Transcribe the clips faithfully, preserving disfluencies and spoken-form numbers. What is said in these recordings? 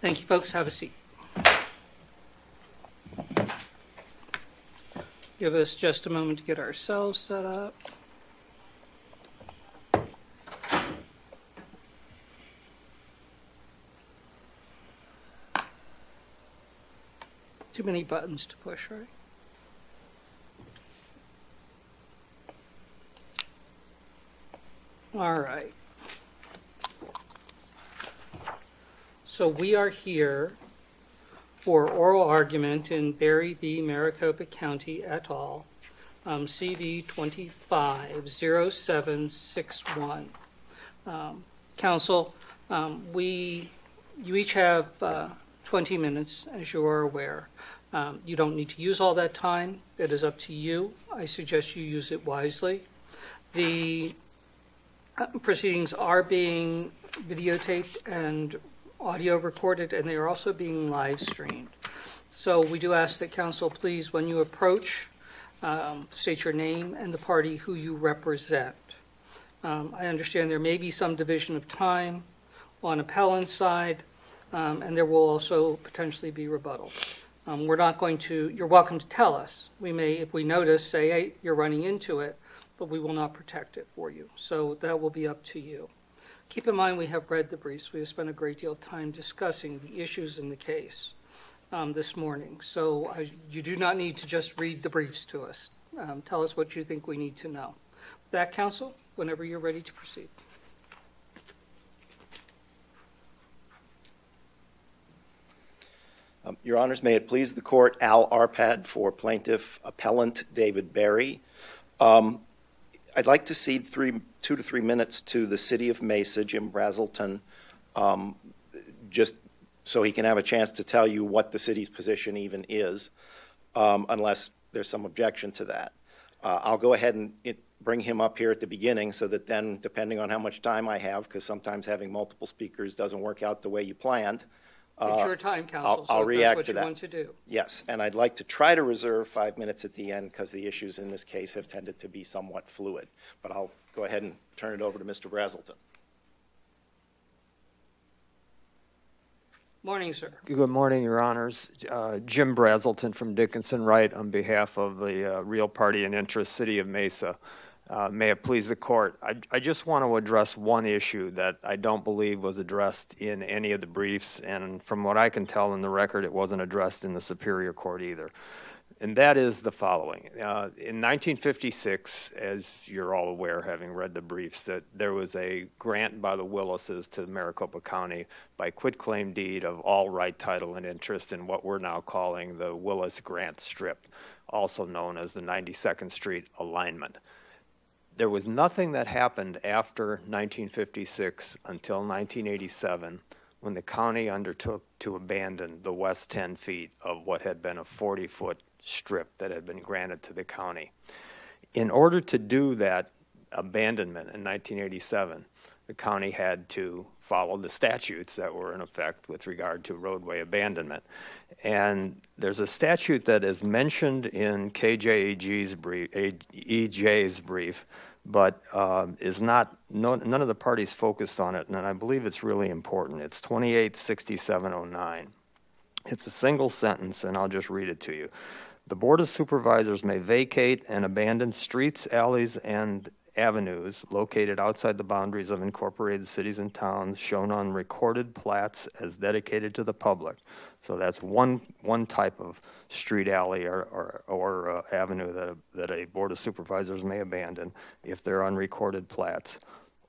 Thank you, folks. Have a seat. Give us just a moment to get ourselves set up. Too many buttons to push, right? All right. So we are here for oral argument in Berry v. Maricopa County et al., um, C D twenty-five oh seven sixty-one. Um, counsel, um, we, you each have uh, twenty minutes, as you are aware. Um, you don't need to use all that time. It is up to you. I suggest you use it wisely. The uh, proceedings are being videotaped and audio recorded, and they are also being live streamed. So we do ask that counsel, please, when you approach, um, state your name and the party who you represent. Um, I understand there may be some division of time on appellant's side, um, and there will also potentially be rebuttal. Um, we're not going to, you're welcome to tell us. We may, if we notice, say, hey, you're running into it, but we will not protect it for you. So that will be up to you. Keep in mind we have read the briefs. We have spent a great deal of time discussing the issues in the case um, this morning. So uh, you do not need to just read the briefs to us. Um, tell us what you think we need to know. With that, counsel, whenever you're ready to proceed. Um, Your Honors, may it please the Court, Al Arpad for Plaintiff Appellant David Berry. Um, I'd like to cede three, two to three minutes to the City of Mesa, Jim Brazelton, um, just so he can have a chance to tell you what the city's position even is, um, unless there's some objection to that. Uh, I'll go ahead and it, bring him up here at the beginning so that then, depending on how much time I have, because sometimes having multiple speakers doesn't work out the way you planned, It's your time, counsel, I'll, so I'll if react that's what to you that. want to do. Yes, and I'd like to try to reserve five minutes at the end because the issues in this case have tended to be somewhat fluid. But I'll go ahead and turn it over to Mister Brazelton. Morning, sir. Good morning, Your Honors. Uh, Jim Brazelton from Dickinson Wright on behalf of the uh, Real Party and Interest City of Mesa. Uh, may it please the Court. I, I just want to address one issue that I don't believe was addressed in any of the briefs, and from what I can tell in the record, it wasn't addressed in the Superior Court either. And that is the following. Uh, in nineteen fifty-six, as you're all aware, having read the briefs, that there was a grant by the Willises to Maricopa County by quitclaim deed of all right, title, and interest in what we're now calling the Willis Grant Strip, also known as the ninety-second Street Alignment. There was nothing that happened after nineteen fifty-six until nineteen eighty-seven when the county undertook to abandon the west ten feet of what had been a forty-foot strip that had been granted to the county. In order to do that abandonment in nineteen eighty-seven, the county had to follow the statutes that were in effect with regard to roadway abandonment. And there's a statute that is mentioned in K J E G's brief, E J's brief, but uh, is not, no, none of the parties focused on it, and I believe it's really important. It's twenty-eight sixty-seven oh nine. It's a single sentence, and I'll just read it to you. The Board of Supervisors may vacate and abandon streets, alleys, and avenues located outside the boundaries of incorporated cities and towns shown on recorded plats as dedicated to the public. So that's one one type of street, alley, or or, or uh, avenue that a, that a Board of Supervisors may abandon if they're on recorded plats.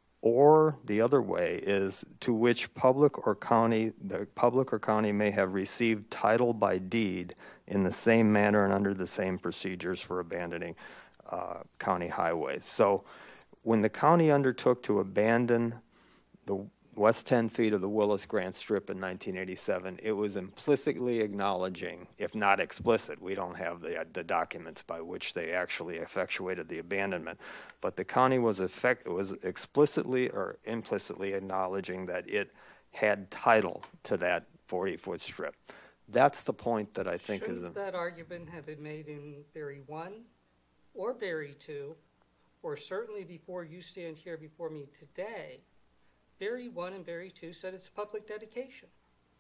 Or the other way is to which public or county, the public or county may have received title by deed in the same manner and under the same procedures for abandoning uh, county highways. So when the county undertook to abandon the west ten feet of the Willis Grant Strip in nineteen eighty-seven, it was implicitly acknowledging, if not explicit, we don't have the, the documents by which they actually effectuated the abandonment, but the county was effect, was explicitly or implicitly acknowledging that it had title to that forty-foot strip. That's the point that I think Shouldn't is... Shouldn't that argument have been made in Berry one or Berry two, or certainly before you stand here before me today? Berry one and Berry two said it's a public dedication.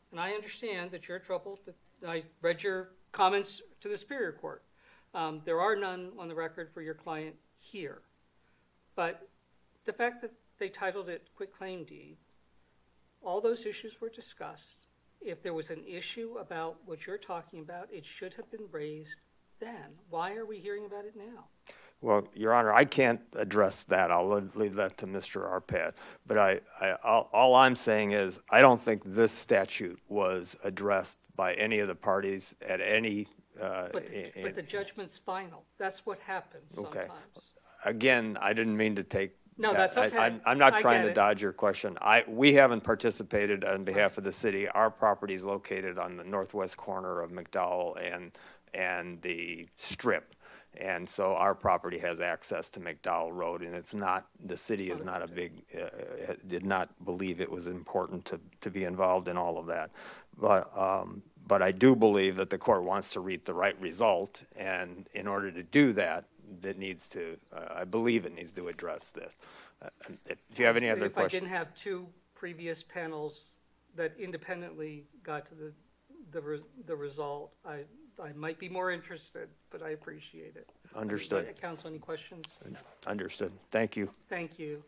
And I understand that you're troubled. That I read your comments to the Superior Court. Um, there are none on the record for your client here. But the fact that they titled it quitclaim deed, all those issues were discussed. If there was an issue about what you're talking about, it should have been raised then. Why are we hearing about it now? Well, Your Honor, I can't address that. I'll leave that to Mister Arpad. But I, I, all, all I'm saying is I don't think this statute was addressed by any of the parties at any. Uh, but, the, in, but the judgment's final. That's what happens sometimes. Okay. Again, I didn't mean to take. No, that. that's okay. I, I, I'm not I trying to it. dodge your question. I we haven't participated on behalf right. of the city. Our property is located on the northwest corner of McDowell and and the Strip. And so our property has access to McDowell Road, and it's not, the city is not a big, uh, did not believe it was important to, to be involved in all of that. But, um, but I do believe that the court wants to reach the right result, and in order to do that, that needs to, uh, I believe it needs to address this. Uh, if you have any other if questions. If I didn't have two previous panels that independently got to the, the, re, the result, I I might be more interested, but I appreciate it. Understood. Uh, Counsel, any questions? Understood. Thank you. Thank you.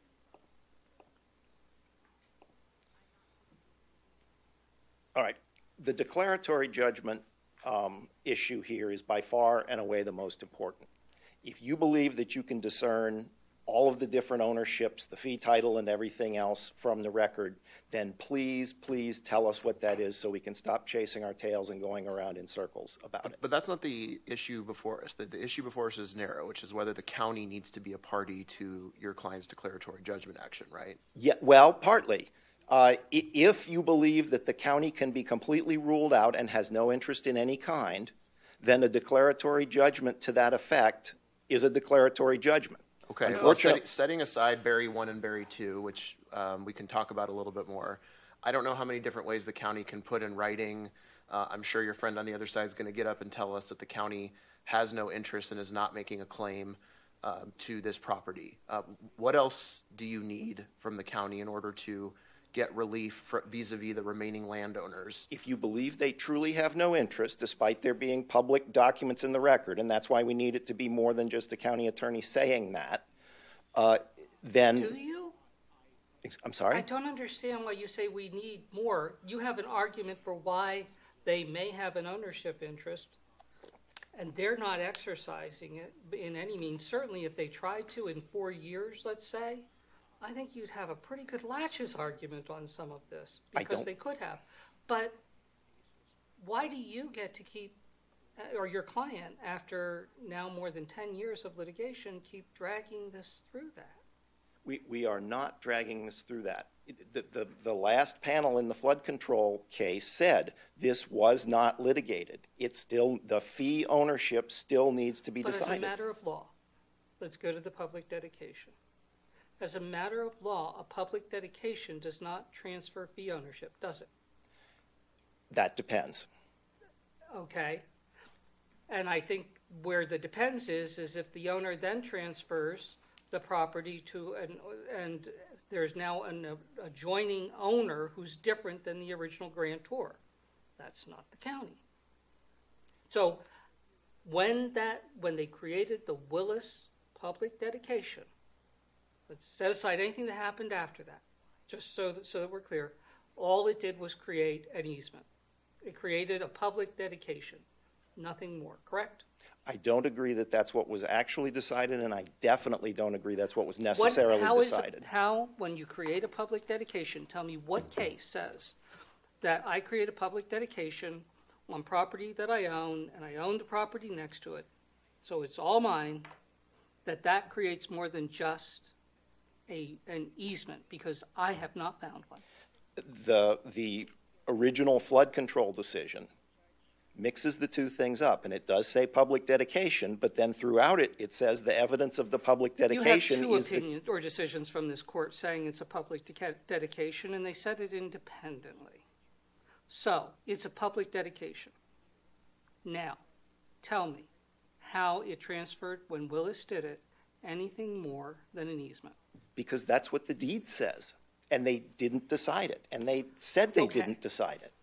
All right. The declaratory judgment um, issue here is by far and away the most important. If you believe that you can discern all of the different ownerships, the fee title and everything else from the record, then please, please tell us what that is so we can stop chasing our tails and going around in circles about it. But that's not the issue before us. The, the issue before us is narrow, which is whether the county needs to be a party to your client's declaratory judgment action, right? Yeah, well, partly. Uh, if you believe that the county can be completely ruled out and has no interest in any kind, then a declaratory judgment to that effect is a declaratory judgment. Okay, well, setting, setting aside Barry one and Barry two, which um, we can talk about a little bit more, I don't know how many different ways the county can put in writing. Uh, I'm sure your friend on the other side is going to get up and tell us that the county has no interest and is not making a claim uh, to this property. Uh, what else do you need from the county in order to get relief for, vis-a-vis the remaining landowners? If you believe they truly have no interest, despite there being public documents in the record, and that's why we need it to be more than just a county attorney saying that, uh, then... Do you? I'm sorry? I don't understand why you say we need more. You have an argument for why they may have an ownership interest, and they're not exercising it in any means. Certainly if they tried to in four years, let's say, I think you'd have a pretty good laches argument on some of this, because they could have. But why do you get to keep, or your client, after now more than ten years of litigation, keep dragging this through that? We, we are not dragging this through that. The, the, the last panel in the flood control case said this was not litigated. It's still, the fee ownership still needs to be but decided. But as a matter of law, let's go to the public dedication. As a matter of law, a public dedication does not transfer fee ownership, does it? That depends. Okay. And I think where the depends is, is if the owner then transfers the property to, an, and there's now an adjoining owner who's different than the original grantor. That's not the county. So when that, when they created the Willis public dedication, let's set aside anything that happened after that, just so that, so that we're clear. All it did was create an easement. It created a public dedication, nothing more, correct? I don't agree that that's what was actually decided, and I definitely don't agree that's what was necessarily what, how decided. Is it, how, when you create a public dedication, tell me what case says that I create a public dedication on property that I own, and I own the property next to it, so it's all mine, that that creates more than just A, an easement, because I have not found one. The, the original flood control decision mixes the two things up, and it does say public dedication, but then throughout it, it says the evidence of the public dedication you have is two opinions or decisions from this court saying it's a public de- dedication, and they said it independently. So it's a public dedication. Now, tell me how it transferred when Willis did it anything more than an easement. Because that's what the deed says, and they didn't decide it, and they said they Okay. didn't decide it.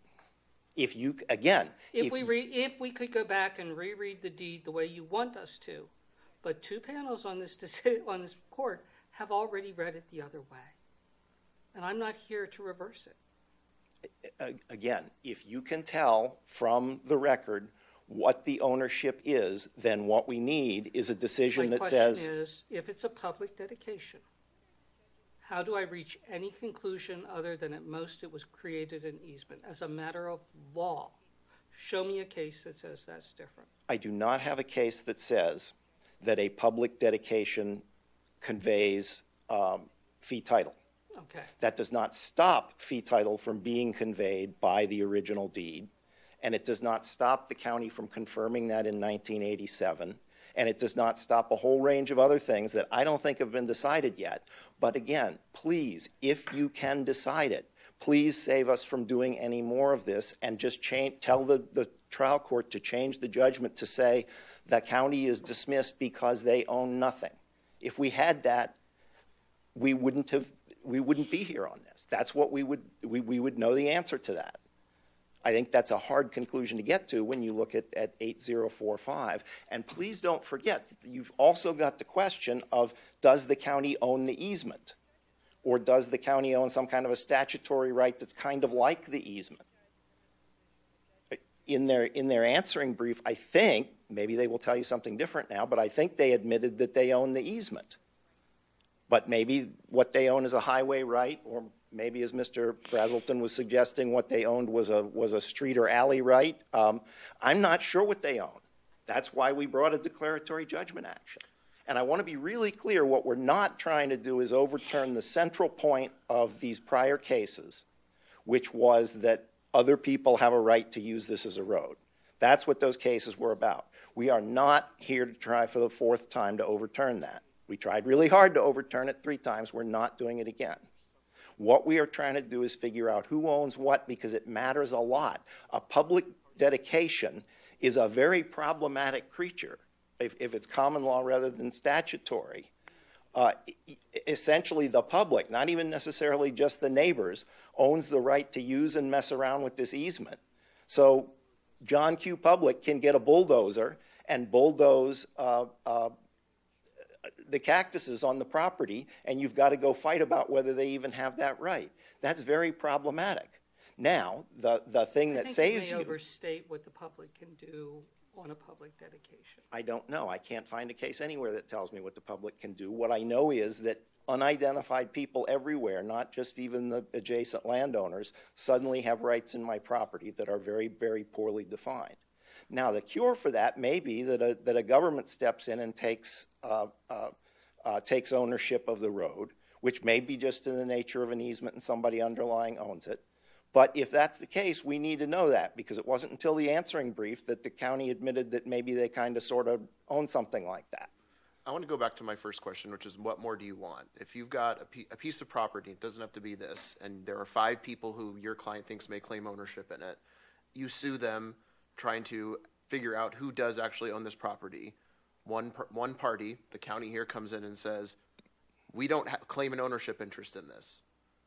If you, again, If we re, if we could go back and reread the deed the way you want us to, but two panels on this deci- on this court have already read it the other way, and I'm not here to reverse it. Again, if you can tell from the record what the ownership is, then what we need is a decision My that says. My question is, if it's a public dedication, how do I reach any conclusion other than at most it was created an easement? As a matter of law, show me a case that says that's different. I do not have a case that says that a public dedication conveys um, fee title. Okay. That does not stop fee title from being conveyed by the original deed, and it does not stop the county from confirming that in nineteen eighty-seven. And it does not stop a whole range of other things that I don't think have been decided yet. But again, please, if you can decide it, please save us from doing any more of this and just change, tell the, the trial court to change the judgment to say the county is dismissed because they own nothing. If we had that, we wouldn't have, we wouldn't be here on this. That's what we would, we, we would know the answer to that. I think that's a hard conclusion to get to when you look at, at eight zero four five. And please don't forget that you've also got the question of, does the county own the easement? Or does the county own some kind of a statutory right that's kind of like the easement? In their, in their answering brief, I think, maybe they will tell you something different now, but I think they admitted that they own the easement. But maybe what they own is a highway right, or maybe, as Mister Brazelton was suggesting, what they owned was a was a street or alley right. Um, I'm not sure what they own. That's why we brought a declaratory judgment action. And I want to be really clear, what we're not trying to do is overturn the central point of these prior cases, which was that other people have a right to use this as a road. That's what those cases were about. We are not here to try for the fourth time to overturn that. We tried really hard to overturn it three times. We're not doing it again. What we are trying to do is figure out who owns what, because it matters a lot. A public dedication is a very problematic creature if, if it's common law rather than statutory. Uh, essentially, the public, not even necessarily just the neighbors, owns the right to use and mess around with this easement. So John Q. Public can get a bulldozer and bulldoze uh, uh, the cactuses on the property, and you've got to go fight about whether they even have that right. That's very problematic. Now, the, the thing that saves you... I think you may overstate what the public can do on a public dedication. I don't know. I can't find a case anywhere that tells me what the public can do. What I know is that unidentified people everywhere, not just even the adjacent landowners, suddenly have rights in my property that are very, very poorly defined. Now, the cure for that may be that a, that a government steps in and takes, uh, uh, uh, takes ownership of the road, which may be just in the nature of an easement and somebody underlying owns it. But if that's the case, we need to know that, because it wasn't until the answering brief that the county admitted that maybe they kind of sort of own something like that. I want to go back to my first question, which is, what more do you want? If you've got a, p- a piece of property, it doesn't have to be this, and there are five people who your client thinks may claim ownership in it, you sue them trying to figure out who does actually own this property. One per- one party, the county here, comes in and says, we don't ha- claim an ownership interest in this.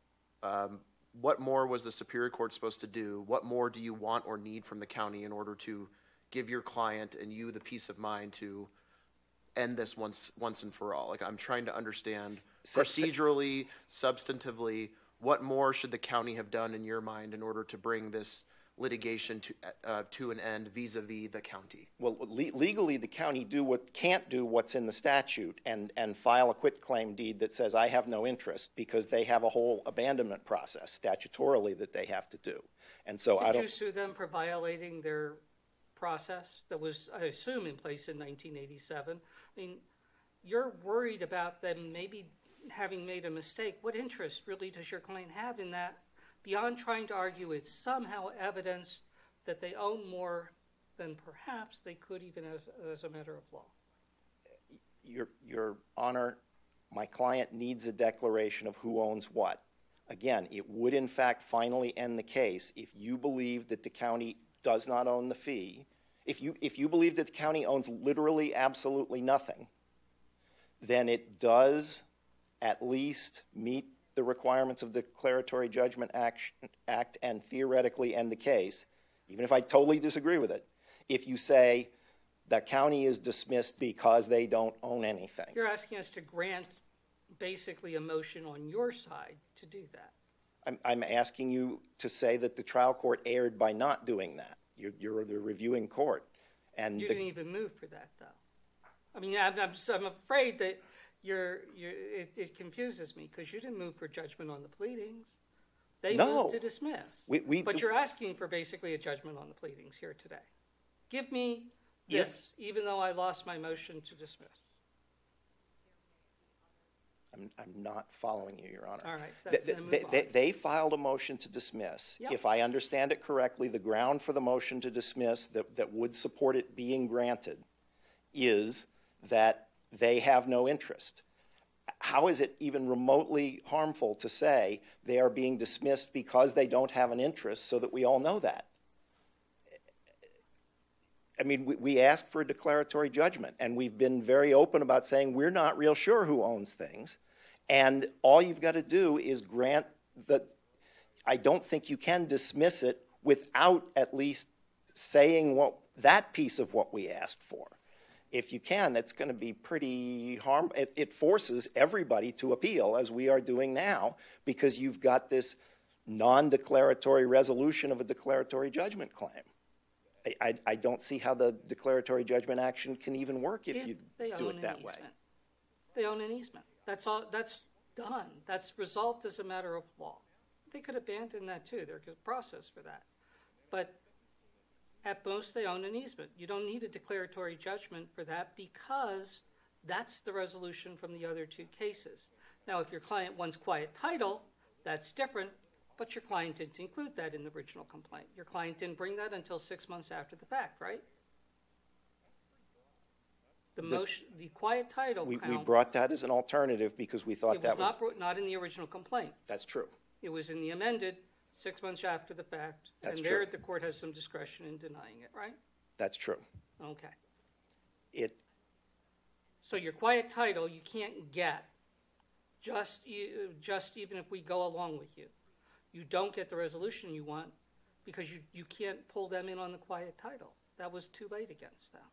Um, what more was the Superior Court supposed to do? What more do you want or need from the county in order to give your client and you the peace of mind to end this once once and for all? Like, I'm trying to understand procedurally, substantively, what more should the county have done in your mind in order to bring this litigation to uh, to an end vis-a-vis the county? Well, le- legally, the county do what can't do what's in the statute and, and file a quitclaim deed that says I have no interest, because they have a whole abandonment process statutorily that they have to do. And so Did I don't. you sue them for violating their process that was, I assume, in place in nineteen eighty-seven? I mean, you're worried about them maybe having made a mistake. What interest really does your client have in that, beyond trying to argue it's somehow evidence that they own more than perhaps they could even as, as a matter of law? Your, Your Honor, my client needs a declaration of who owns what. Again, it would in fact finally end the case if you believe that the county does not own the fee. If you, if you believe that the county owns literally absolutely nothing, then it does at least meet the requirements of the Declaratory Judgment Act, Act and theoretically end the case. even if I totally disagree with it, if you say the county is dismissed because they don't own anything. You're asking us to grant basically a motion on your side to do that. I'm, I'm asking you to say that the trial court erred by not doing that. You're, you're the reviewing court. And You the, didn't even move for that, though. I mean, I'm, I'm, I'm afraid that you're, you're, it, it confuses me because you didn't move for judgment on the pleadings. They No. moved to dismiss. We- we- but you're asking for basically a judgment on the pleadings here today. Give me If- this, even though I lost my motion to dismiss. I'm, I'm not following you, Your Honor. All right, that's They, then move they, on. they, they filed a motion to dismiss. Yep. If I understand it correctly, the ground for the motion to dismiss that, that would support it being granted is that they have no interest. How is it even remotely harmful to say they are being dismissed because they don't have an interest so that we all know that? I mean, we, we asked for a declaratory judgment, and we've been very open about saying we're not real sure who owns things. And all you've got to do is grant that. I don't think you can dismiss it without at least saying what that piece of what we asked for. If you can, that's going to be pretty harm. It, it forces everybody to appeal, as we are doing now, because you've got this non-declaratory resolution of a declaratory judgment claim. I, I, I don't see how the declaratory judgment action can even work if, If you they do own it that an way. easement. They own an easement. That's all. That's done. That's resolved as a matter of law. They could abandon that too. There's a process for that. But at most, they own an easement. You don't need a declaratory judgment for that because that's the resolution from the other two cases. Now, if your client wants quiet title, that's different, but your client didn't include that in the original complaint. Your client didn't bring that until six months after the fact, right? The, The- motion, the quiet title We, we count, brought that as an alternative because we thought it was that was, not, brought- not in the original complaint. that's true. It was in the amended six months after the fact. That's And there, true. the court has some discretion in denying it, right? That's true. Okay. It, So your quiet title, you can't get just, you- just even if we go along with you. You don't get the resolution you want because you, you can't pull them in on the quiet title. That was too late against them.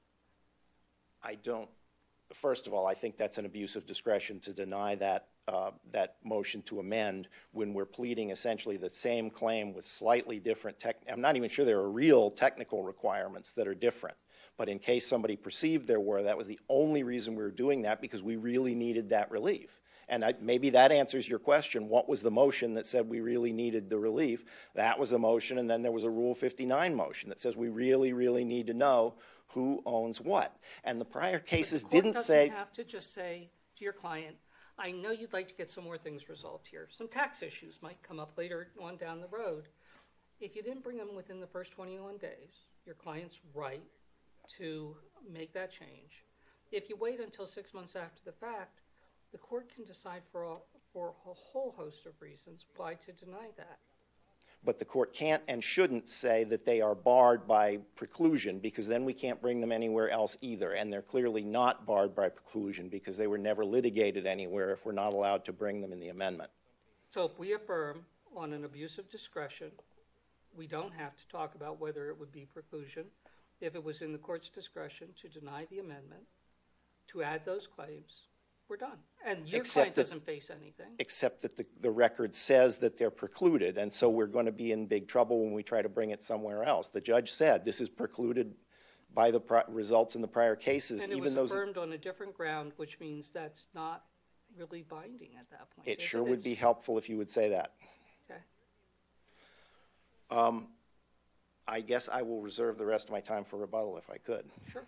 I don't, first of all, I think that's an abuse of discretion to deny that, uh, that motion to amend when we're pleading essentially the same claim with slightly different tech. I'm not even sure there are real technical requirements that are different. But in case somebody perceived there were, that was the only reason we were doing that, because we really needed that relief. And I, maybe that answers your question. What was the motion that said we really needed the relief? That was the motion, and then there was a Rule fifty-nine motion that says we really, really need to know who owns what. And the prior cases But the court didn't doesn't say, have to just say to your client, I know you'd like to get some more things resolved here. Some tax issues might come up later on down the road. If you didn't bring them within the first twenty-one days, your client's right to make that change. If you wait until six months after the fact, the court can decide for a, for a whole host of reasons why to deny that. but the court can't and shouldn't say that they are barred by preclusion, because then we can't bring them anywhere else either. And they're clearly not barred by preclusion because they were never litigated anywhere if we're not allowed to bring them in the amendment. So if we affirm on an abuse of discretion, we don't have to talk about whether it would be preclusion. If it was in the court's discretion to deny the amendment, to add those claims, we're done. And your Except client that- doesn't face anything. Except that the, the record says that they're precluded, and so we're going to be in big trouble when we try to bring it somewhere else. The judge said this is precluded by the pri- results in the prior cases, And it even was those. affirmed on a different ground, which means that's not really binding at that point. It is sure would be It's- helpful if you would say that. Okay. Um, I guess I will reserve the rest of my time for rebuttal if I could. Sure.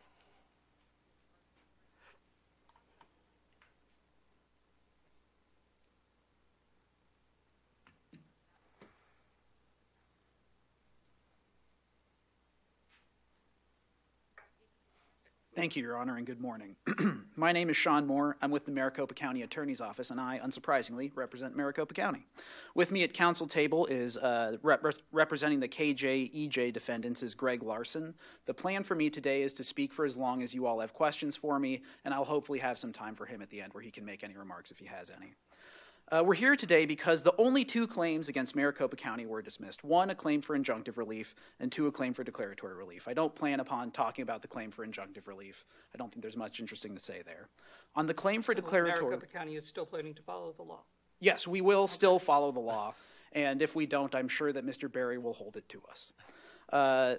Thank you, Your Honor, and good morning. My name is Sean Moore. I'm with the Maricopa County Attorney's Office, and I, unsurprisingly, represent Maricopa County. With me at council table is uh, rep- representing the K J E J defendants is Greg Larson. The plan for me today is to speak for as long as you all have questions for me, and I'll hopefully have some time for him at the end where he can make any remarks if he has any. Uh, we're here today because the only two claims against Maricopa County were dismissed. One, a claim for injunctive relief, and two, a claim for declaratory relief. I don't plan upon talking about the claim for injunctive relief. I don't think there's much interesting to say there. On the claim for So declaratory... Maricopa County is still planning to follow the law. Yes, we will still follow the law, and if we don't, I'm sure that Mister Berry will hold it to us. Uh,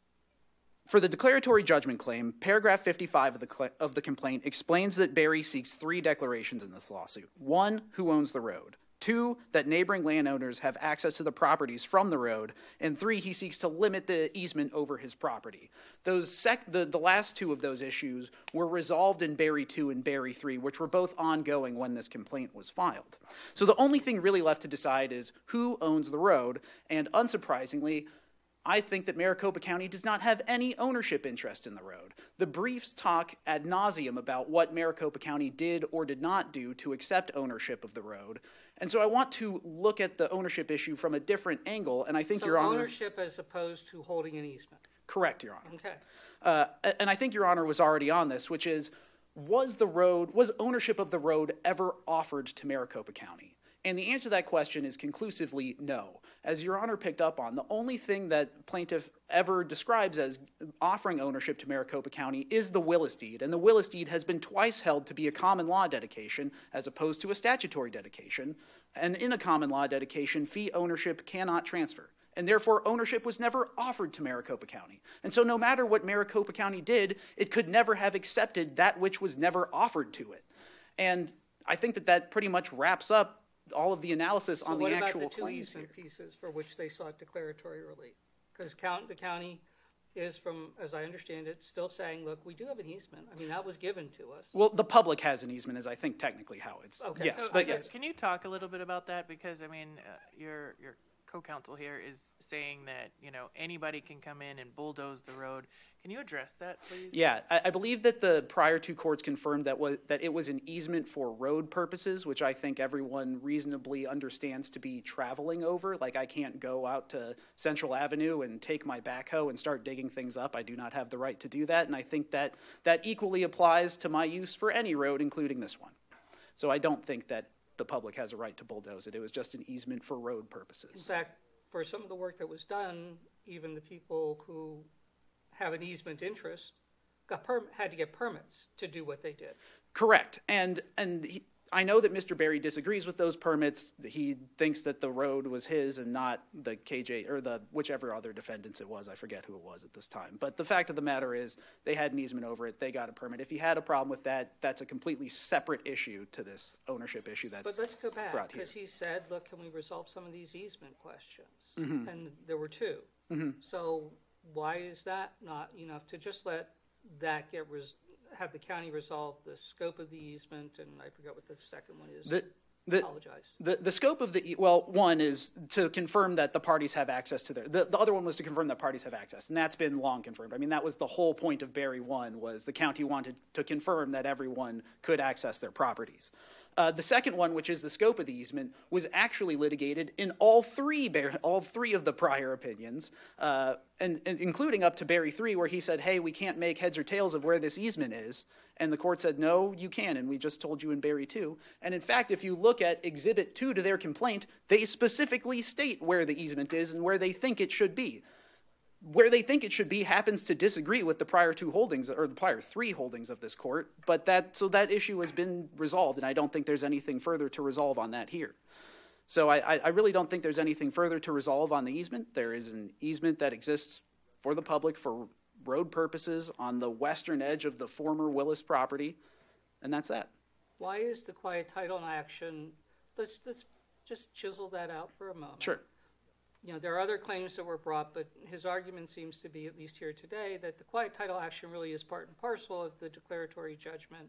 For the declaratory judgment claim, paragraph fifty-five of the, cl- of the complaint explains that Berry seeks three declarations in this lawsuit. One, who owns the road. Two, that neighboring landowners have access to the properties from the road. And three, he seeks to limit the easement over his property. Those sec- the, the last two of those issues were resolved in Berry two and Berry three, which were both ongoing when this complaint was filed. So the only thing really left to decide is who owns the road, and unsurprisingly, I think that Maricopa County does not have any ownership interest in the road. The briefs talk ad nauseum about what Maricopa County did or did not do to accept ownership of the road. And so I want to look at the ownership issue from a different angle, and I think So Your Honor... ownership as opposed to holding an easement. Correct, Your Honor. Okay. Uh, and I think Your Honor was already on this, which is, was the road, was ownership of the road ever offered to Maricopa County? And the answer to that question is conclusively no. As Your Honor picked up on, the only thing that plaintiff ever describes as offering ownership to Maricopa County is the Willis deed. And the Willis deed has been twice held to be a common law dedication as opposed to a statutory dedication. And in a common law dedication, fee ownership cannot transfer. And therefore, ownership was never offered to Maricopa County. And so no matter what Maricopa County did, it could never have accepted that which was never offered to it. And I think that that pretty much wraps up all of the analysis So on what the about actual the two claims easement here. pieces for which they sought declaratory relief? Because count, the county is, from, as I understand it, still saying, look, we do have an easement. I mean, that was given to us. Well, the public has an easement is, I think, technically how it's. Okay. Yes, So- but so yes. Can you talk a little bit about that? Because, I mean, uh, your your co-counsel here is saying that, you know, anybody can come in and bulldoze the road. Can you address that, please? Yeah, I, I believe that the prior two courts confirmed that was that it was an easement for road purposes, which I think everyone reasonably understands to be traveling over. Like, I can't go out to Central Avenue and take my backhoe and start digging things up. I do not have the right to do that, and I think that that equally applies to my use for any road, including this one. So I don't think that the public has a right to bulldoze it. It was just an easement for road In purposes. fact, for some of the work that was done, even the people who have an easement interest got perm- had to get permits to do what they did. Correct. And and he, I know that Mister Berry disagrees with those permits. He thinks that the road was his and not the K J or the whichever other defendants it was. I forget who it was at this time. But the fact of the matter is they had an easement over it. They got a permit. If he had a problem with that, that's a completely separate issue to this ownership issue that's But let's go back, brought here. because he said, look, can we resolve some of these easement questions? Mhm. And there were two. Mhm. So why is that not enough to just let that get, res- have the county resolve the scope of the easement, and I forget what the second one is. The, the, Apologize. The the scope of the, well, one is to confirm that the parties have access to their, the, the other one was to confirm that parties have access, and that's been long confirmed. I mean, that was the whole point of Berry one, was the county wanted to confirm that everyone could access their properties. Uh, the second one, which is the scope of the easement, was actually litigated in all three Bar- all three of the prior opinions, uh, and, and including up to Berry three, where he said, hey, we can't make heads or tails of where this easement is. And the court said, no, you can, and we just told you in Berry two. And in fact, if you look at Exhibit two to their complaint, they specifically state where the easement is and where they think it should be. Where they think it should be happens to disagree with the prior two holdings, or the prior three holdings of this court, but that, so that issue has been resolved, and I don't think there's anything further to resolve on that here. So I, I really don't think there's anything further to resolve on the easement. There is an easement that exists for the public for road purposes on the western edge of the former Willis property, and that's that. Why is the quiet title in action, let's, let's just chisel that out for a moment. Sure. You know, there are other claims that were brought, but his argument seems to be, at least here today, that the quiet title action really is part and parcel of the declaratory judgment,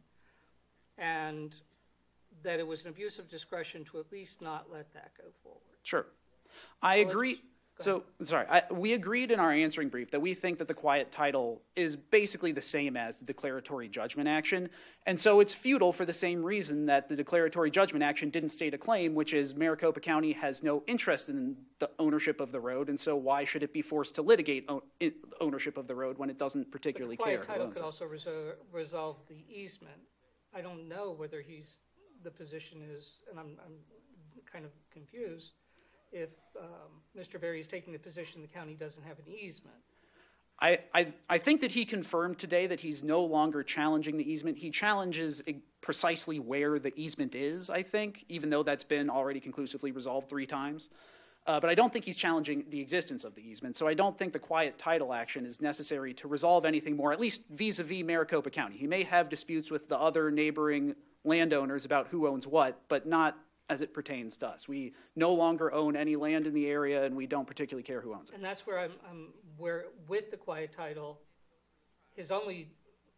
and that it was an abuse of discretion to at least not let that go forward. Sure. I Well, let's agree. just- go So, sorry, I, we agreed in our answering brief that we think that the quiet title is basically the same as the declaratory judgment action. And so it's futile for the same reason that the declaratory judgment action didn't state a claim, which is Maricopa County has no interest in the ownership of the road. And so why should it be forced to litigate o- it- ownership of the road when it doesn't But particularly the care quiet who title owns could it? also resol- resolve the easement. I don't know whether he's, the position is, and I'm, I'm kind of confused if um, Mister Berry is taking the position the county doesn't have an easement. I, I, I think that he confirmed today that he's no longer challenging the easement. He challenges precisely where the easement is, I think, even though that's been already conclusively resolved three times. Uh, but I don't think he's challenging the existence of the easement. So I don't think the quiet title action is necessary to resolve anything more, at least vis-a-vis Maricopa County. He may have disputes with the other neighboring landowners about who owns what, but not as it pertains to us. We no longer own any land in the area, and we don't particularly care who owns it. And that's where I'm, I'm where with the quiet title, his only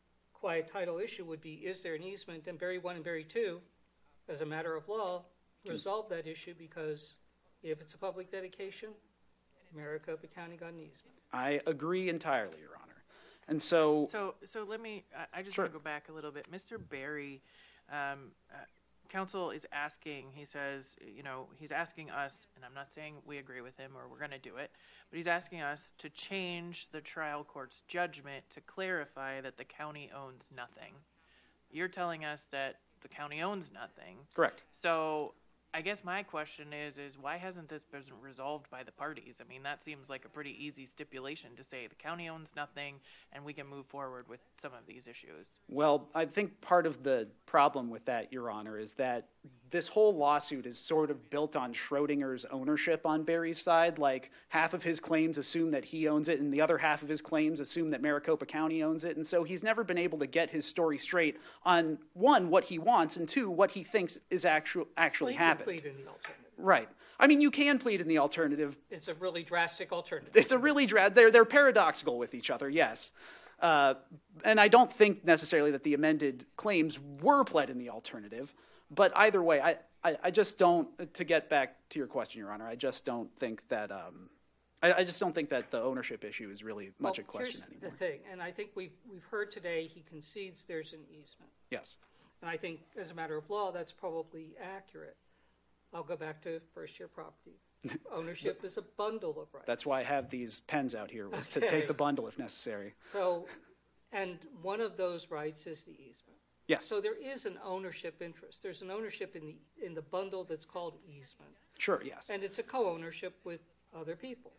quiet title issue would be, is there an easement? And Berry one and Berry two, as a matter of law, resolve that issue, because if it's a public dedication, Maricopa County got an easement. I agree entirely, Your Honor. And so... So, so let me, I, I just Sure. want to go back a little bit. Mister Berry, um, uh, counsel is asking, he says, you know, he's asking us, and I'm not saying we agree with him or we're going to do it, but he's asking us to change the trial court's judgment to clarify that the county owns nothing. You're telling us that the county owns nothing. Correct. So I guess my question is, is why hasn't this been resolved by the parties? I mean, that seems like a pretty easy stipulation to say the county owns nothing and we can move forward with some of these issues. Well, I think part of the problem with that, Your Honor, is that this whole lawsuit is sort of built on Schrodinger's ownership on Berry's side. Like, half of his claims assume that he owns it, and the other half of his claims assume that Maricopa County owns it. And so he's never been able to get his story straight on, one, what he wants, and two, what he thinks is actu- actually Well, he can happened. plead in the alternative. Right. I mean, you can plead in the alternative. It's a really drastic alternative. It's a really dra- they're they're paradoxical with each other, yes. Uh, and I don't think necessarily that the amended claims were pled in the alternative. But either way, I, I, I just don't, to get back to your question, Your Honor, I just don't think that, um, I, I just don't think that the ownership issue is really much well, a question here's anymore. the thing, and I think we've, we've heard today he concedes there's an easement. Yes. And I think as a matter of law, that's probably accurate. I'll go back to first year property. Ownership is a bundle of rights. That's why I have these pens out here, was to Okay. take the bundle if necessary. So, and one of those rights is the easement. Yes. So there is an ownership interest. There's an ownership in the in the bundle that's called easement, Sure, yes. and it's a co-ownership with other people.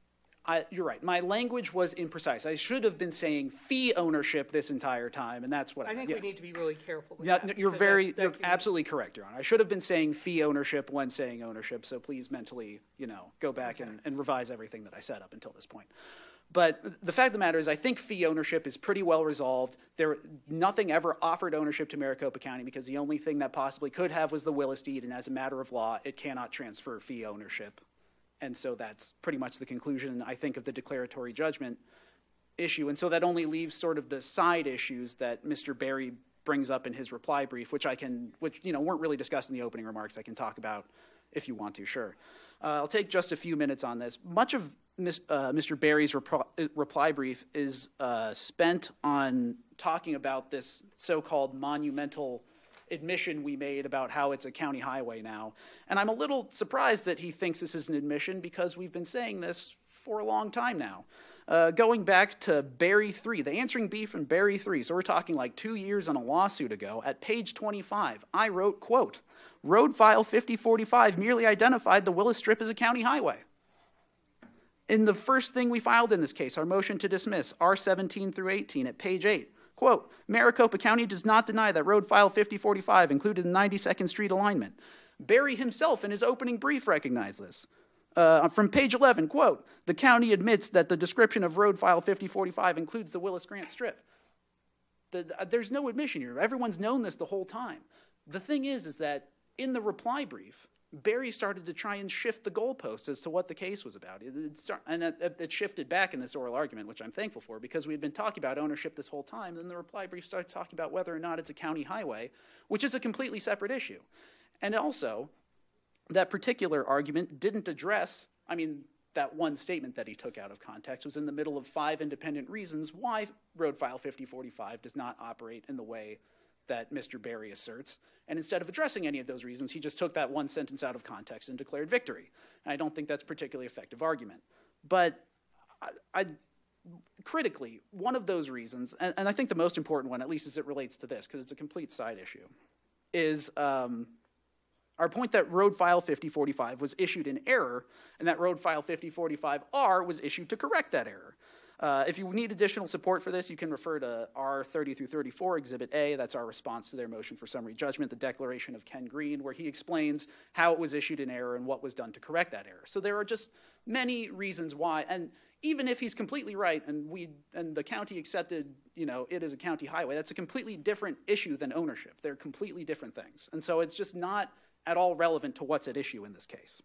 I, you're right. My language was imprecise. I should have been saying fee ownership this entire time, and that's what I, I think yes. we need to be really careful with Yeah, that. you're because very, that- that you're can- absolutely correct, Your Honor. I should have been saying fee ownership when saying ownership, so please mentally, you know, go back and, and revise everything that I said up until this point. But the fact of the matter is, I think fee ownership is pretty well resolved. There, nothing ever offered ownership to Maricopa County because the only thing that possibly could have was the Willis deed, and as a matter of law, it cannot transfer fee ownership. And so that's pretty much the conclusion, I think, of the declaratory judgment issue. And so that only leaves sort of the side issues that Mister Berry brings up in his reply brief, which I can, which, you know, weren't really discussed in the opening remarks. I can talk about if you want to, sure. Uh, I'll take just a few minutes on this. Much of Miz, uh, Mister Berry's repro- reply brief is uh, spent on talking about this so-called monumental admission we made about how it's a county highway now. And I'm a little surprised that he thinks this is an admission because we've been saying this for a long time now. Uh, going back to Berry three, the answering B from Berry three, so we're talking like two years on a lawsuit ago, at page twenty-five, I wrote, quote, "Road file fifty forty-five merely identified the Willis Strip as a county highway." In the first thing we filed in this case, our motion to dismiss, R seventeen through eighteen, at page eight, quote, "Maricopa County does not deny that road file fifty forty-five included the ninety-second Street alignment." Berry himself in his opening brief recognized this. Uh, from page eleven, quote, "The county admits that the description of road file fifty forty-five includes the Willis Grant Strip." The, the, there's no admission here. Everyone's known this the whole time. The thing is, is that in the reply brief, Berry started to try and shift the goalposts as to what the case was about. It, it start, and it, it shifted back in this oral argument, which I'm thankful for, because we'd been talking about ownership this whole time. Then the reply brief started talking about whether or not it's a county highway, which is a completely separate issue. And also, that particular argument didn't address, I mean, that one statement that he took out of context was in the middle of five independent reasons why road file fifty forty-five does not operate in the way that Mister Berry asserts. And instead of addressing any of those reasons, he just took that one sentence out of context and declared victory. And I don't think that's a particularly effective argument. But I, I critically, one of those reasons, and, and I think the most important one, at least as it relates to this, because it's a complete side issue, is um, Our point that Road File fifty forty-five was issued in error, and that Road File fifty forty-five R was issued to correct that error. Uh, if you need additional support for this, you can refer to R thirty through thirty-four, Exhibit A. That's our response to their motion for summary judgment, the declaration of Ken Green, where he explains how it was issued in error and what was done to correct that error. So there are just many reasons why, and even if he's completely right and we and the county accepted, you know, it as a county highway, that's a completely different issue than ownership. They're completely different things. And so it's just not at all relevant to what's at issue in this case.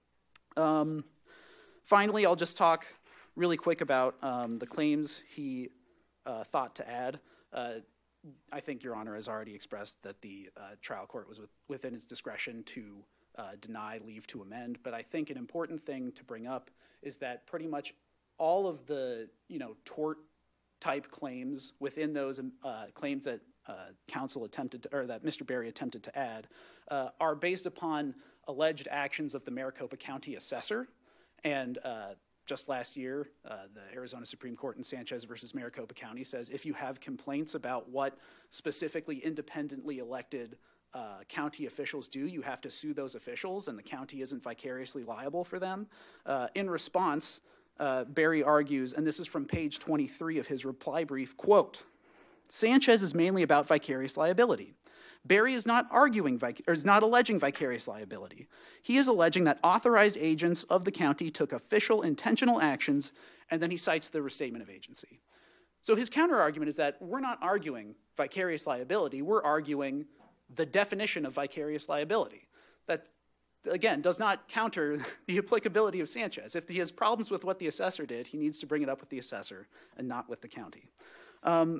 Um, finally, I'll just talk really quick about um, the claims he uh, thought to add. Uh, I think Your Honor has already expressed that the uh, trial court was with, within its discretion to uh, deny leave to amend, but I think an important thing to bring up is that pretty much all of the, you know, tort type claims within those uh, claims that uh, counsel attempted to, or that Mister Berry attempted to add, uh, are based upon alleged actions of the Maricopa County assessor. And uh, just last year, uh, the Arizona Supreme Court in Sanchez versus Maricopa County says if you have complaints about what specifically independently elected uh, county officials do, you have to sue those officials, and the county isn't vicariously liable for them. Uh, in response, uh, Berry argues, and this is from page twenty-three of his reply brief, quote, Sanchez is mainly about vicarious liability. Berry is not arguing vic- or is not alleging vicarious liability. He is alleging that authorized agents of the county took official intentional actions, and then he cites the restatement of agency. So his counter-argument is that we're not arguing vicarious liability, we're arguing the definition of vicarious liability. That, again, does not counter the applicability of Sanchez. If he has problems with what the assessor did, he needs to bring it up with the assessor and not with the county. Um,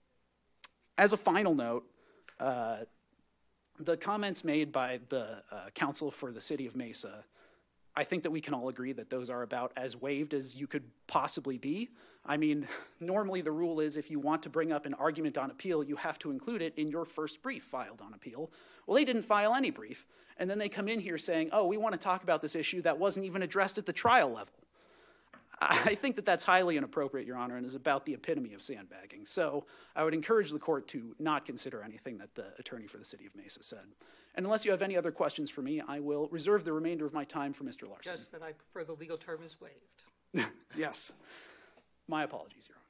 as a final note, Uh, the comments made by the uh, counsel for the city of Mesa, I think that we can all agree that those are about as waived as you could possibly be. I mean, normally the rule is if you want to bring up an argument on appeal, you have to include it in your first brief filed on appeal. Well, they didn't file any brief, and then they come in here saying, oh, we want to talk about this issue that wasn't even addressed at the trial level. I think that that's highly inappropriate, Your Honor, and is about the epitome of sandbagging. So I would encourage the court to not consider anything that the attorney for the city of Mesa said. And unless you have any other questions for me, I will reserve the remainder of my time for Mister Larson. Just that I prefer the legal term is waived. Yes. My apologies, Your Honor.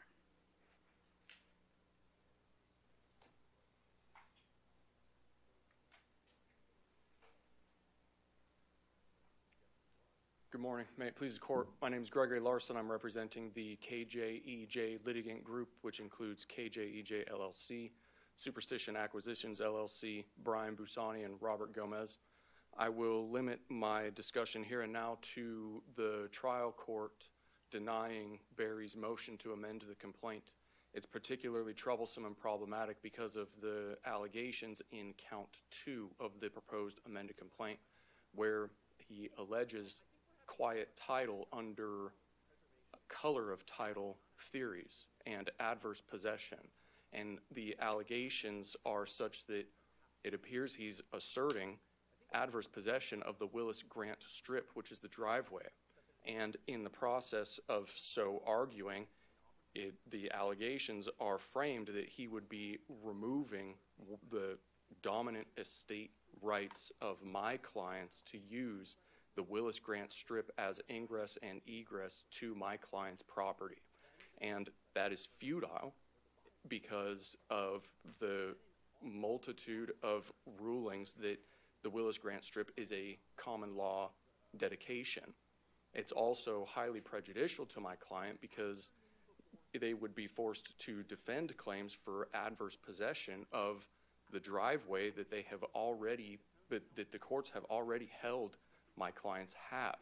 Good morning. May it please the court. My name is Gregory Larson. I'm representing the K J E J litigant group, which includes K J E J L L C, Superstition Acquisitions L L C, Brian Busani, and Robert Gomez. I will limit my discussion here and now to the trial court denying Berry's motion to amend the complaint. It's particularly troublesome and problematic because of the allegations in count two of the proposed amended complaint, where he alleges quiet title under color of title theories and adverse possession. And the allegations are such that it appears he's asserting adverse possession of the Willis Grant Strip, which is the driveway. And in the process of so arguing, it, the allegations are framed that he would be removing the dominant estate rights of my clients to use the Willis Grant Strip as ingress and egress to my client's property. And that is futile because of the multitude of rulings that the Willis Grant Strip is a common law dedication. It's also highly prejudicial to my client because they would be forced to defend claims for adverse possession of the driveway that they have already, that, that the courts have already held my clients have.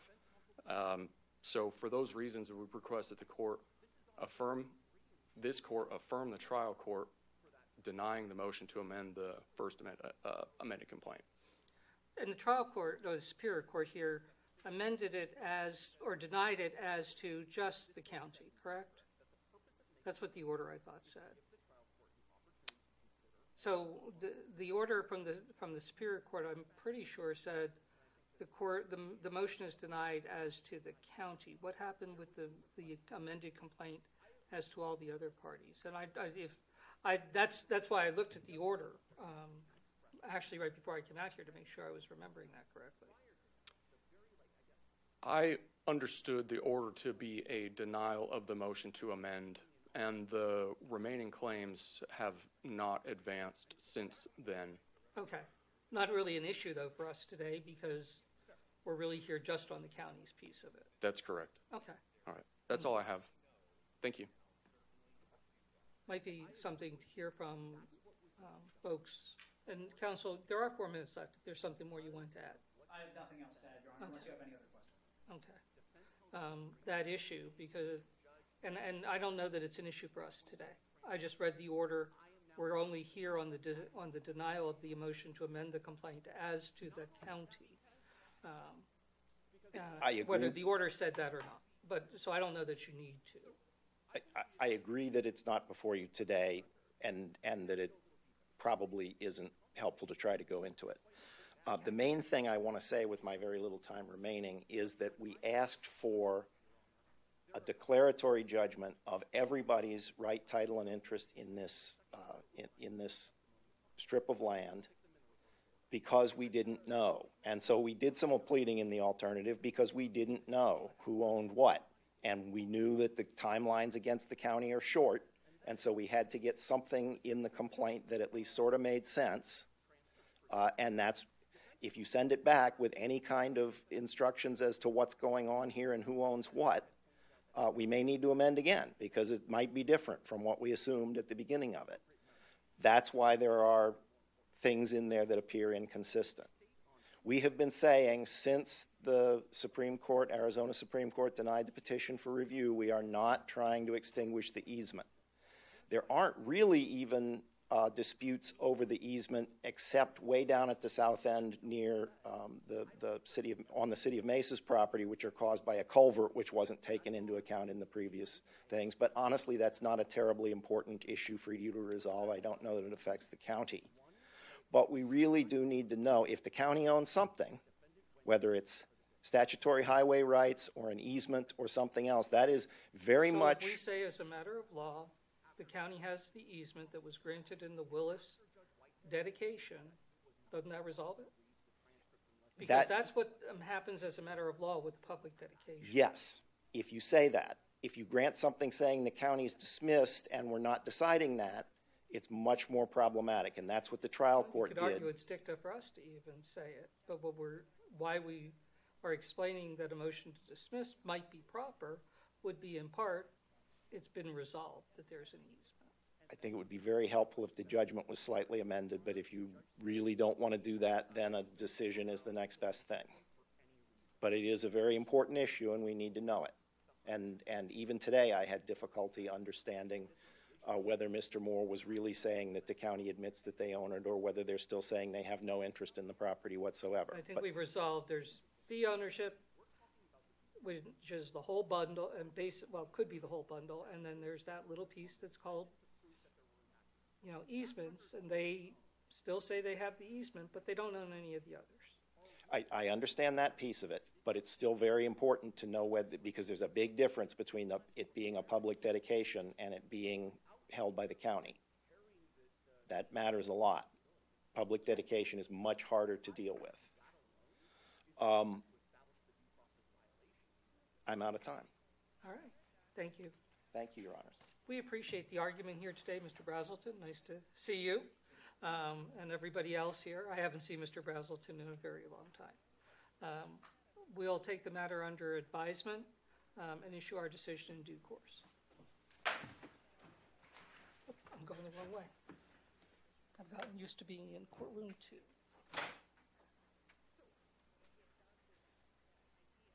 Um, so for those reasons, we request that the court affirm, this court affirm the trial court denying the motion to amend the first amend, uh, amended complaint. And the trial court, or the Superior Court here, amended it as, or denied it as to just the county, correct? That's what the order, I thought, said. So the, the order from the from the Superior Court, I'm pretty sure, said the court the, the motion is denied as to the county. What happened with the, the amended complaint as to all the other parties? And I, I if I that's that's why I looked at the order. Um, actually right before I came out here to make sure I was remembering that correctly. I understood the order to be a denial of the motion to amend, and the remaining claims have not advanced since then. Okay. Not really an issue, though, for us today because we're really here just on the county's piece of it. That's correct. Okay. All right. That's all I have. Thank you. Might be something to hear from um, folks. And council, there are four minutes left. If there's something more you want to add. I have nothing else to add, Your Honor, unless you have any other questions. Okay. Um, that issue, because, and, and I don't know that it's an issue for us today. I just read the order. We're only here on the de- on the denial of the motion to amend the complaint as to the county. Um, uh, I agree. Whether the order said that or not. But so I don't know that you need to. I, I- I agree that it's not before you today, and, and that it probably isn't helpful to try to go into it. Uh, the main thing I want to say with my very little time remaining is that we asked for a declaratory judgment of everybody's right, title, and interest in this uh, in, in this strip of land because we didn't know. And so we did some pleading in the alternative because we didn't know who owned what. And we knew that the timelines against the county are short, and so we had to get something in the complaint that at least sort of made sense. Uh, and that's, if you send it back with any kind of instructions as to what's going on here and who owns what, uh, we may need to amend again because it might be different from what we assumed at the beginning of it. That's why there are things in there that appear inconsistent. We have been saying since the Supreme Court, Arizona Supreme Court, denied the petition for review, we are not trying to extinguish the easement. There aren't really even uh, disputes over the easement except way down at the south end near um, the, the city of, on the city of Mesa's property, which are caused by a culvert which wasn't taken into account in the previous things. But honestly, that's not a terribly important issue for you to resolve. I don't know that it affects the county. But we really do need to know if the county owns something, whether it's statutory highway rights or an easement or something else. That is very so much. If we say as a matter of law, the county has the easement that was granted in the Willis dedication, doesn't that resolve it? Because That- that's what um, happens as a matter of law with public dedication. Yes, if you say that. If you grant something saying the county is dismissed and we're not deciding that, it's much more problematic, and that's what the trial court You could did. argue it's dicta for us to even say it, but what we're, why we are explaining that a motion to dismiss might be proper would be in part, it's been resolved that there's an easement. I think it would be very helpful if the judgment was slightly amended, but if you really don't want to do that, then a decision is the next best thing. But it is a very important issue, and we need to know it. And, and even today, I had difficulty understanding Uh, whether Mister Moore was really saying that the county admits that they own it or whether they're still saying they have no interest in the property whatsoever. I think But we've resolved there's fee ownership, which is the whole bundle, and base, well, could be the whole bundle, and then there's that little piece that's called, you know, easements, and they still say they have the easement, but they don't own any of the others. I, I understand that piece of it, but it's still very important to know whether, because there's a big difference between the, it being a public dedication and it being held by the county. That matters a lot. Public dedication is much harder to deal with. Um, I'm out of time. All right, thank you. Thank you, Your Honors. We appreciate the argument here today, Mister Brazelton. Nice to see you, um, and everybody else here. I haven't seen Mister Brazelton in a very long time. Um, we'll take the matter under advisement um, and issue our decision in due course. I'm going the wrong way. I've gotten used to being in courtroom two.